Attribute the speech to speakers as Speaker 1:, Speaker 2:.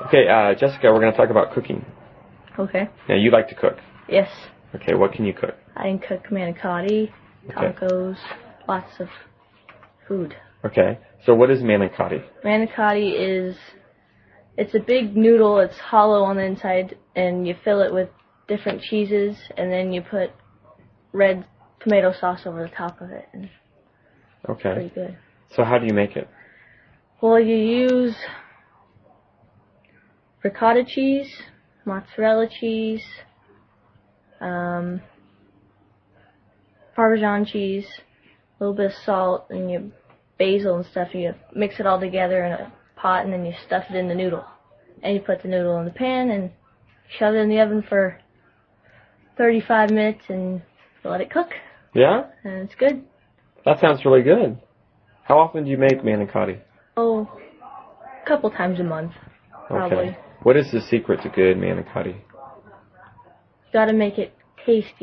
Speaker 1: Okay, Jessica, we're going to talk about cooking.
Speaker 2: Okay.
Speaker 1: Now, you like to cook.
Speaker 2: Yes.
Speaker 1: Okay, what can you cook?
Speaker 2: I can cook manicotti, tacos, lots of food.
Speaker 1: Okay, so what is manicotti?
Speaker 2: Manicotti it's a big noodle. It's hollow on the inside, and you fill it with different cheeses, and then you put red tomato sauce over the top of it. And
Speaker 1: Okay.
Speaker 2: It's pretty good.
Speaker 1: So how do you make it?
Speaker 2: Well, you use ricotta cheese, mozzarella cheese, Parmesan cheese, a little bit of salt, and you basil and stuff. You mix it all together in a pot, and then you stuff it in the noodle. And you put the noodle in the pan and shove it in the oven for 35 minutes and let it cook.
Speaker 1: Yeah?
Speaker 2: And it's good.
Speaker 1: That sounds really good. How often do you make manicotti?
Speaker 2: Oh, a couple times a month, probably.
Speaker 1: Okay. What is the secret to good manicotti?
Speaker 2: You gotta make it tasty.